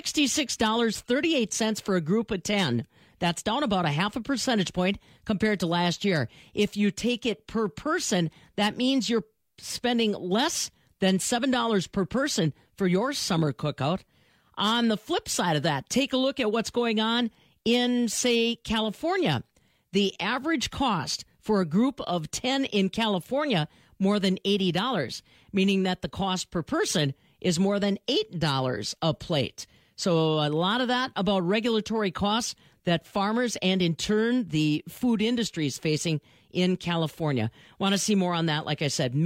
$66.38 for a group of 10. That's down about a 0.5 percentage point compared to last year. If you take it per person, that means you're spending less than $7 per person for your summer cookout. On the flip side of that, take a look at what's going on in, say, California. The average cost for a group of 10 in California, more than $80, meaning that the cost per person is more than $8 a plate. So a lot of that about regulatory costs that farmers and, in turn, the food industry is facing in California. Want to see more on that, like I said,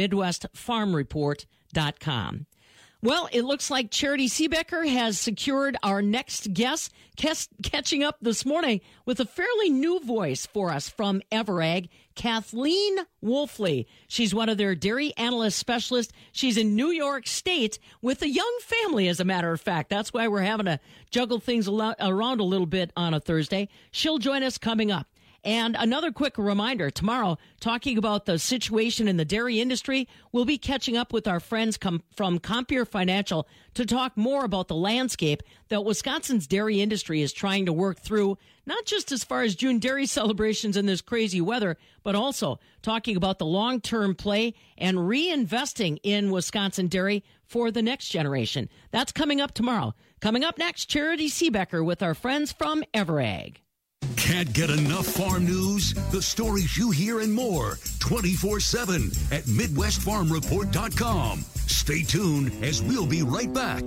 MidwestFarmReport.com. Well, it looks like Charity Seebecker has secured our next guest, catching up this morning with a fairly new voice for us from Everag, Kathleen Wolfley. She's one of their dairy analyst specialists. She's in New York State with a young family, as a matter of fact. That's why we're having to juggle things around a little bit on a Thursday. She'll join us coming up. And another quick reminder, tomorrow, talking about the situation in the dairy industry, we'll be catching up with our friends from Compeer Financial to talk more about the landscape that Wisconsin's dairy industry is trying to work through, not just as far as June dairy celebrations in this crazy weather, but also talking about the long-term play and reinvesting in Wisconsin dairy for the next generation. That's coming up tomorrow. Coming up next, Charity Seebecker with our friends from Everag. Can't get enough farm news? The stories you hear and more 24/7 at MidwestFarmReport.com. Stay tuned as we'll be right back.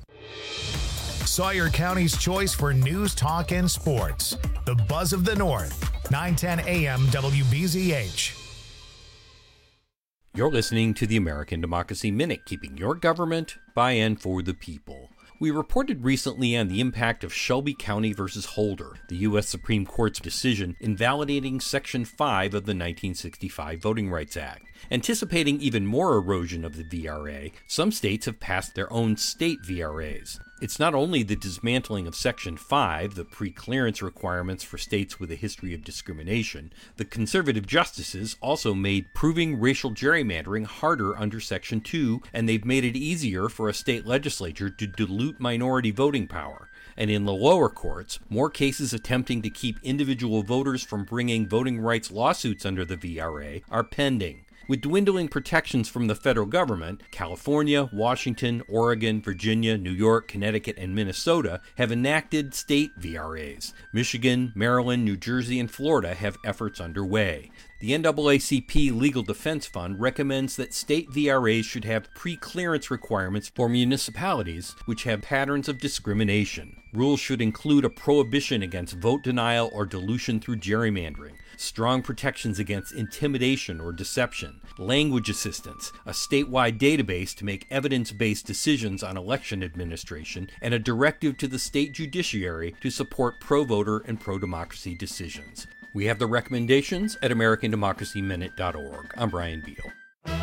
Sawyer County's choice for news, talk, and sports. The Buzz of the North, 910 AM WBZH. You're listening to the American Democracy Minute, keeping your government by and for the people. We reported recently on the impact of Shelby County versus Holder, the U.S. Supreme Court's decision invalidating Section 5 of the 1965 Voting Rights Act. Anticipating even more erosion of the VRA, some states have passed their own state VRAs. It's not only the dismantling of Section 5, the pre-clearance requirements for states with a history of discrimination. The conservative justices also made proving racial gerrymandering harder under Section 2, and they've made it easier for a state legislature to dilute minority voting power. And in the lower courts, more cases attempting to keep individual voters from bringing voting rights lawsuits under the VRA are pending. With dwindling protections from the federal government, California, Washington, Oregon, Virginia, New York, Connecticut, and Minnesota have enacted state VRAs. Michigan, Maryland, New Jersey, and Florida have efforts underway. The NAACP Legal Defense Fund recommends that state VRAs should have pre-clearance requirements for municipalities which have patterns of discrimination. Rules should include a prohibition against vote denial or dilution through gerrymandering, strong protections against intimidation or deception, language assistance, a statewide database to make evidence-based decisions on election administration, and a directive to the state judiciary to support pro-voter and pro-democracy decisions. We have the recommendations at AmericanDemocracyMinute.org. I'm Brian Beal.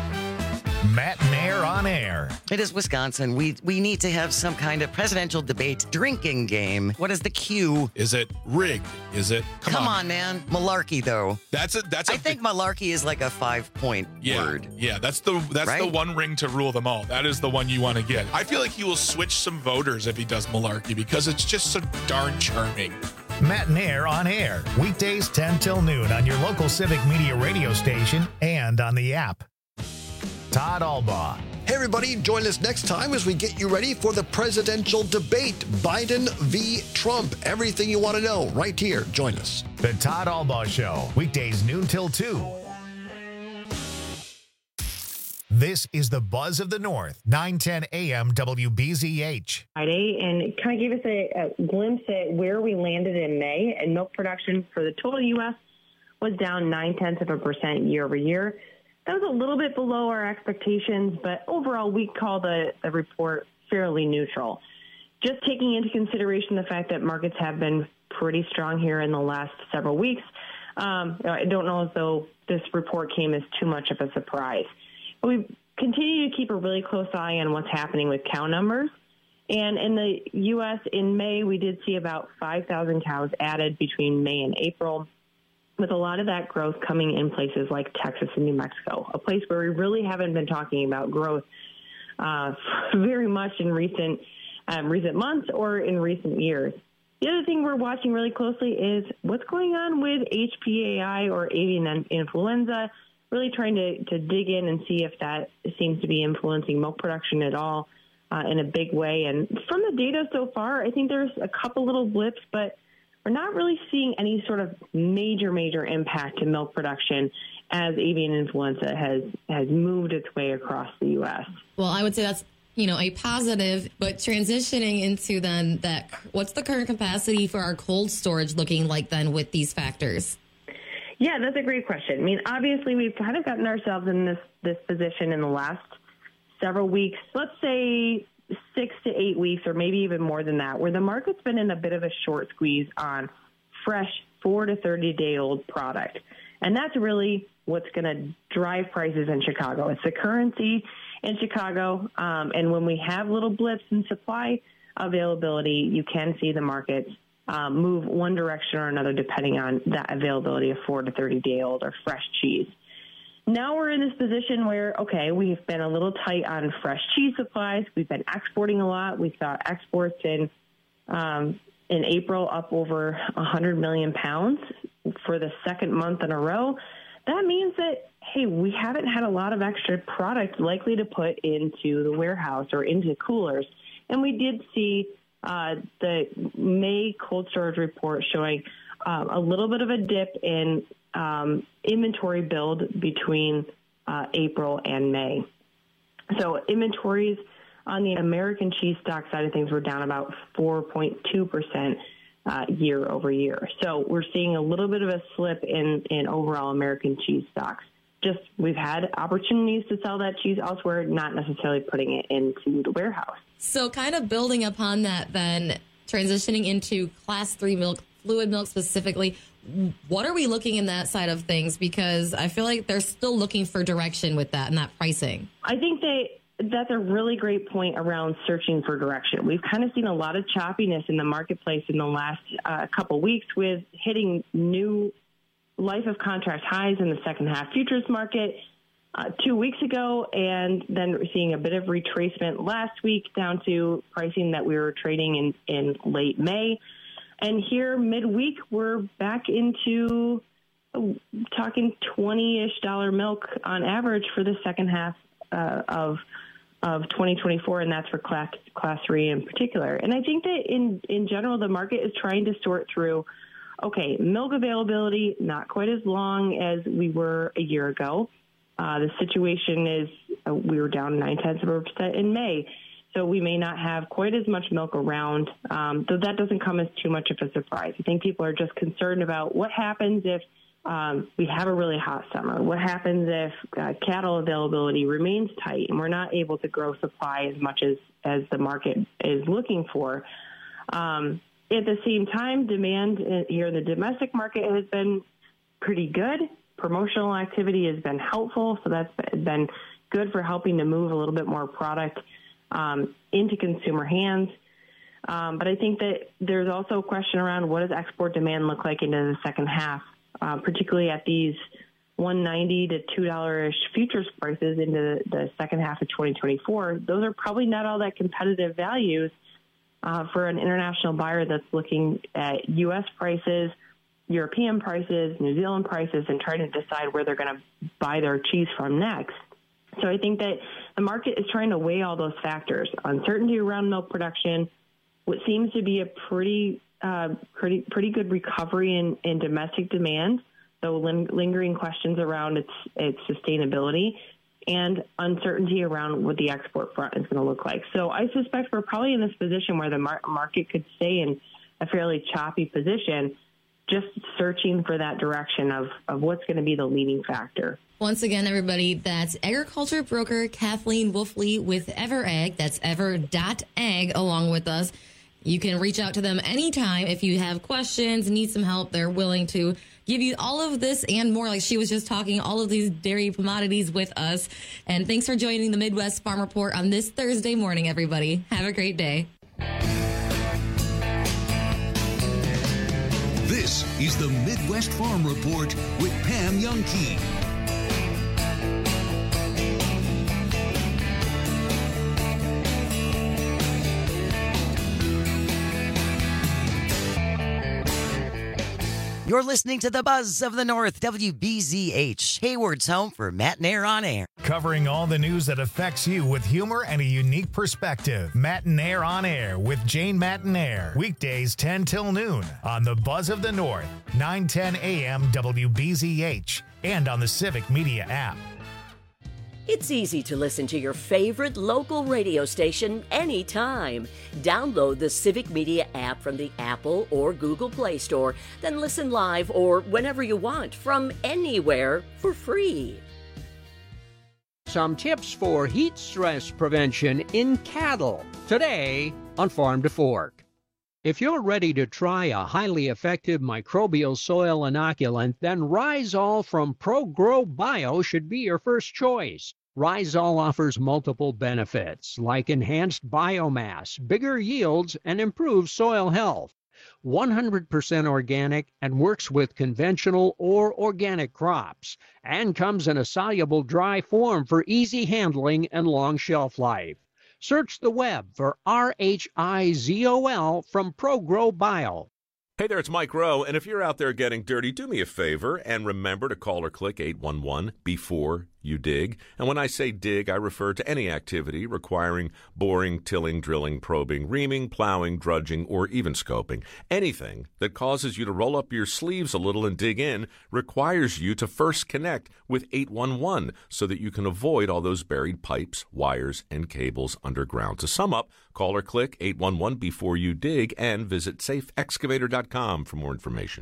Matt Mayer on air. It is Wisconsin. We need to have some kind of presidential debate drinking game. What is the cue? Is it rigged? Is it? Come on, man. Malarkey, though. I think malarkey is like a 5-point word. Yeah, that's the one ring to rule them all. That is the one you want to get. I feel like he will switch some voters if he does malarkey because it's just so darn charming. Matt Mayer on air. Weekdays 10 till noon on your local Civic Media radio station and on the app. Todd Albaugh. Hey, everybody, join us next time as we get you ready for the presidential debate. Biden v. Trump. Everything you want to know right here. Join us. The Todd Albaugh Show. Weekdays noon till 2. This is the Buzz of the North, 910 AM WBZH. Friday, and kind of gave us a glimpse at where we landed in May, and milk production for the total U.S. was down 0.9% year over year. That was a little bit below our expectations, but overall we call the report fairly neutral. Just taking into consideration the fact that markets have been pretty strong here in the last several weeks, I don't know as though this report came as too much of a surprise. But we continue to keep a really close eye on what's happening with cow numbers. And in the U.S. in May, we did see about 5,000 cows added between May and April, with a lot of that growth coming in places like Texas and New Mexico, a place where we really haven't been talking about growth very much in recent months or in recent years. The other thing we're watching really closely is what's going on with HPAI or avian influenza, really trying to dig in and see if that seems to be influencing milk production at all in a big way. And from the data so far, I think there's a couple little blips, but we're not really seeing any sort of major impact to milk production as avian influenza has moved its way across the U.S. Well, I would say that's a positive, but transitioning into then that, what's the current capacity for our cold storage looking like then with these factors? Yeah, that's a great question. I mean, obviously, we've kind of gotten ourselves in this position in the last several weeks, let's say 6 to 8 weeks, or maybe even more than that, where the market's been in a bit of a short squeeze on fresh 4 to 30-day-old product. And that's really what's going to drive prices in Chicago. It's the currency in Chicago, and when we have little blips in supply availability, you can see the markets move one direction or another depending on that availability of 4 to 30-day-old or fresh cheese. Now we're in this position where, okay, we've been a little tight on fresh cheese supplies. We've been exporting a lot. We saw exports in April up over 100 million pounds for the second month in a row. That means that, hey, we haven't had a lot of extra product likely to put into the warehouse or into coolers. And we did see the May cold storage report showing a little bit of a dip in inventory build between April and May. So inventories on the American cheese stock side of things were down about 4.2% year over year. So we're seeing a little bit of a slip in overall American cheese stocks. Just we've had opportunities to sell that cheese elsewhere, not necessarily putting it into the warehouse. So kind of building upon that then, transitioning into class 3 milk, fluid milk specifically, what are we looking in that side of things? Because I feel like they're still looking for direction with that and that pricing. I think that's a really great point around searching for direction. We've kind of seen a lot of choppiness in the marketplace in the last couple weeks with hitting new life of contract highs in the second half futures market 2 weeks ago, and then we're seeing a bit of retracement last week down to pricing that we were trading in late May. And here midweek, we're back into talking $20-ish milk on average for the second half of 2024, and that's for class 3 in particular. And I think that in general, the market is trying to sort through, okay, milk availability, not quite as long as we were a year ago. The situation is we were down 0.9% in May. So we may not have quite as much milk around, though that doesn't come as too much of a surprise. I think people are just concerned about what happens if we have a really hot summer. What happens if cattle availability remains tight and we're not able to grow supply as much as the market is looking for. At the same time, demand here in the domestic market has been pretty good. Promotional activity has been helpful, so that's been good for helping to move a little bit more product into consumer hands. But I think that there's also a question around what does export demand look like into the second half, particularly at these $1.90 to $2-ish futures prices into the second half of 2024. Those are probably not all that competitive values for an international buyer that's looking at U.S. prices, European prices, New Zealand prices, and trying to decide where they're going to buy their cheese from next. So I think that the market is trying to weigh all those factors. Uncertainty around milk production, what seems to be a pretty good recovery in domestic demand, though lingering questions around its sustainability, and uncertainty around what the export front is going to look like. So I suspect we're probably in this position where the market could stay in a fairly choppy position, just searching for that direction of what's going to be the leading factor. Once again, everybody, that's agriculture broker Kathleen Wolfley with EverAg. That's ever.ag along with us. You can reach out to them anytime if you have questions, need some help. They're willing to give you all of this and more. Like she was just talking, all of these dairy commodities with us. And thanks for joining the Midwest Farm Report on this Thursday morning, everybody. Have a great day. This is the Midwest Farm Report with Pam Youngkey. You're listening to the Buzz of the North, WBZH, Hayward's home for Matt and Air on Air. Covering all the news that affects you with humor and a unique perspective. Matt and Air on Air with Jane Mattinair. Weekdays 10 till noon on the Buzz of the North, 9:10 a.m. WBZH, and on the Civic Media app. It's easy to listen to your favorite local radio station anytime. Download the Civic Media app from the Apple or Google Play Store, then listen live or whenever you want from anywhere for free. Some tips for heat stress prevention in cattle today on Farm to Fork. If you're ready to try a highly effective microbial soil inoculant, then Rhizol from ProGrow Bio should be your first choice. Rhizol offers multiple benefits like enhanced biomass, bigger yields, and improved soil health. 100% organic and works with conventional or organic crops, and comes in a soluble dry form for easy handling and long shelf life. Search the web for RHIZOL from ProGrow Bio. Hey there, it's Mike Rowe, and if you're out there getting dirty, do me a favor and remember to call or click 811 before you dig. And when I say dig, I refer to any activity requiring boring, tilling, drilling, probing, reaming, plowing, drudging, or even scoping. Anything that causes you to roll up your sleeves a little and dig in requires you to first connect with 811 so that you can avoid all those buried pipes, wires, and cables underground. To sum up, call or click 811 before you dig and visit safeexcavator.com for more information.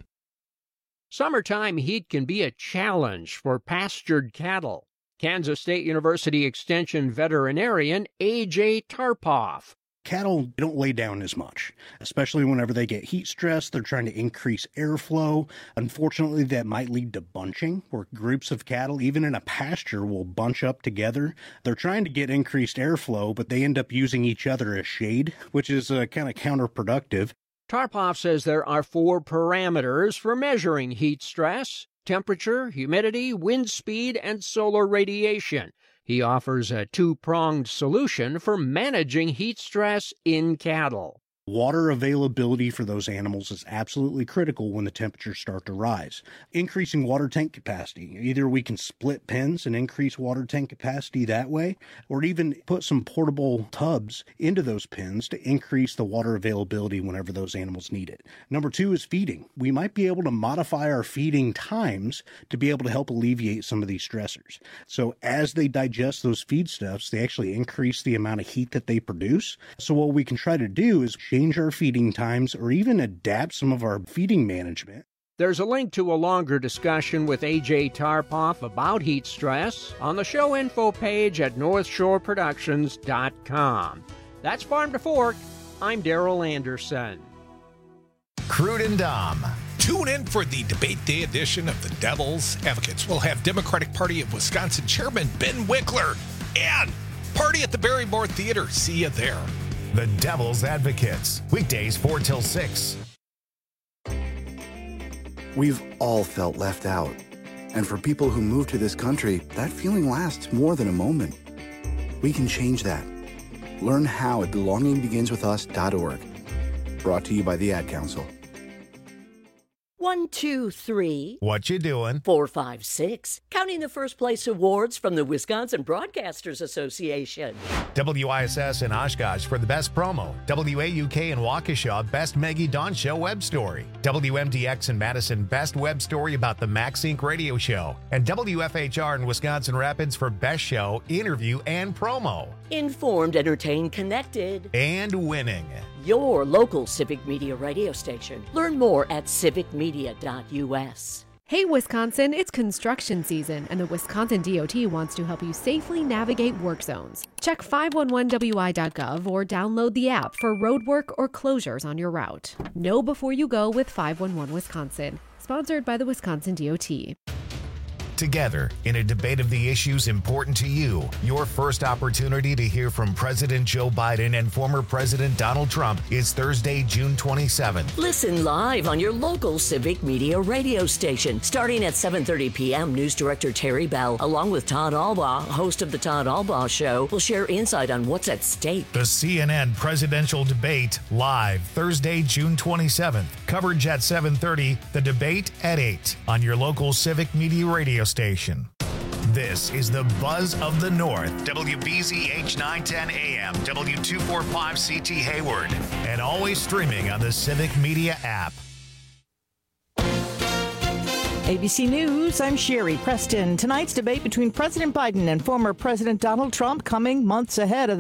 Summertime heat can be a challenge for pastured cattle. Kansas State University Extension veterinarian A.J. Tarpoff. Cattle don't lay down as much, especially whenever they get heat stress. They're trying to increase airflow. Unfortunately, that might lead to bunching, where groups of cattle, even in a pasture, will bunch up together. They're trying to get increased airflow, but they end up using each other as shade, which is kind of counterproductive. Tarpoff says there are 4 parameters for measuring heat stress: temperature, humidity, wind speed, and solar radiation. He offers a 2-pronged solution for managing heat stress in cattle. Water availability for those animals is absolutely critical when the temperatures start to rise. Increasing water tank capacity. Either we can split pens and increase water tank capacity that way, or even put some portable tubs into those pens to increase the water availability whenever those animals need it. Number 2 is feeding. We might be able to modify our feeding times to be able to help alleviate some of these stressors. So as they digest those feedstuffs, they actually increase the amount of heat that they produce. So what we can try to do is change our feeding times or even adapt some of our feeding management. There's a link to a longer discussion with A.J. Tarpoff about heat stress on the show info page at northshoreproductions.com. That's Farm to Fork. I'm Daryl Anderson. Crude and Dom. Tune in for the Debate Day edition of the Devil's Advocates. We'll have Democratic Party of Wisconsin Chairman Ben Wickler and Party at the Barrymore Theater. See you there. The Devil's Advocates. Weekdays 4 till 6. We've all felt left out. And for people who move to this country, that feeling lasts more than a moment. We can change that. Learn how at belongingbeginswithus.org. Brought to you by the Ad Council. 1, 2, 3. What you doing? 4, 5, 6. Counting the first place awards from the Wisconsin Broadcasters Association. WISS in Oshkosh for the best promo. WAUK in Waukesha, best Maggie Dawn Show web story. WMDX in Madison, best web story about the Max Inc. radio show. And WFHR in Wisconsin Rapids for best show, interview, and promo. Informed, entertained, connected. And winning. Your local Civic Media radio station. Learn more at civicmedia.us. Hey Wisconsin, it's construction season, and the Wisconsin DOT wants to help you safely navigate work zones. Check 511wi.gov or download the app for roadwork or closures on your route. Know before you go with 511 Wisconsin, sponsored by the Wisconsin DOT. Together, in a debate of the issues important to you, your first opportunity to hear from President Joe Biden and former President Donald Trump is Thursday, June 27th. Listen live on your local Civic Media radio station. Starting at 7:30 p.m., News Director Terry Bell, along with Todd Albaugh, host of The Todd Albaugh Show, will share insight on what's at stake. The CNN presidential debate, live Thursday, June 27th. Coverage at 7:30, the debate at 8 on your local Civic Media radio station. This is the Buzz of the North, WBZH 910 AM, W245CT Hayward, and always streaming on the Civic Media app. ABC News, I'm Sherry Preston. Tonight's debate between President Biden and former President Donald Trump coming months ahead of